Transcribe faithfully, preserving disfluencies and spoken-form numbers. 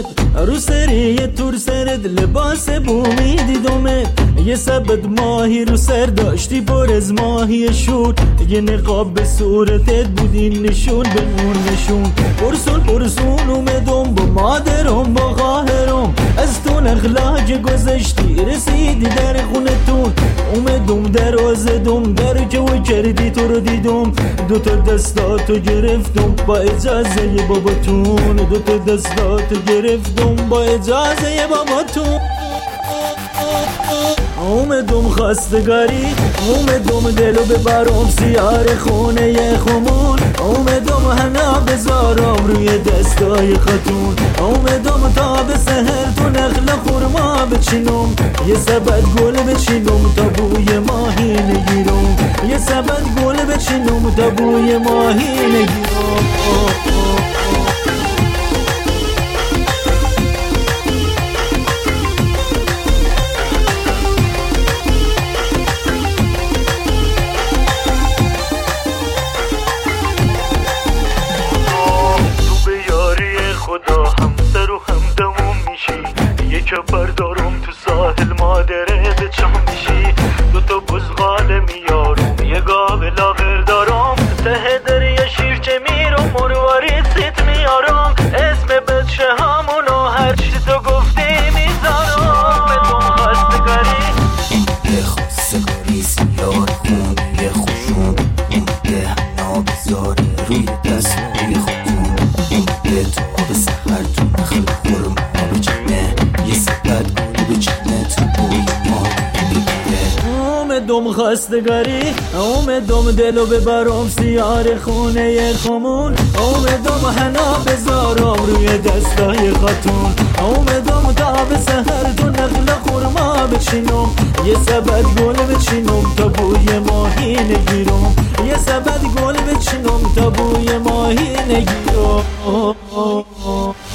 رو سری تور سرد لباس بومی دیدمه، یه سبد ماهی رو سر داشتی پر از ماهی شور، یه نقاب به صورتت بودی نشون به نور نشون. پرسون پرسون اومدم با مادرم با خواهرم، از تو نخلاج گذشتی رسیدی در خونتون. اومدم در آزدم در جو کردی تو رو دیدم، دوتا دستاتو گرفتم با اجازه باباتون، دوتا دستاتو گرفتم با اجازه باباتون. اومدم خواستگاری، اومدم دلو ببرم سیار خونه خمون، اومدم حنا بذارم روی دستای خاتون، اومدم تا به سحر تو نخل خورما بچینم، یه سبد گل بچینم تا بوی ماهی نگیرم، یه سبد گل بچینم تا بوی ماهی نگیرم. خدا همسر و همدمون میشی، یه کپر دارم تو ساحل مادره به چم میشی، دوتا بزغال میارم یه گاو لاغر دارم، ته دریا شیرچه میرم مرواری سیت میارم، اسم بچه همونو هرچی تو گفتی میذارم. بدون خواستگاری یه خواستگاری سیار خون یه خوشون، یه حنا بذاره روی دست روی خودون، یه تا به سحر تو نخل خورم آب جنه، یه سبت گل به جنه تو بوی ما بگیره. اومدم خواستگاری، اومدم دلو ببرم سیار خونه خمون، اومدم حنا بذارم روی دستای خاتون، اومدم تا به سحر تو نخل خورما بچینم، یه سبد گل بچینم تا بوی ماهی نگیرم، یه سبد گل بچینم تا بوی ماهی نگیرم.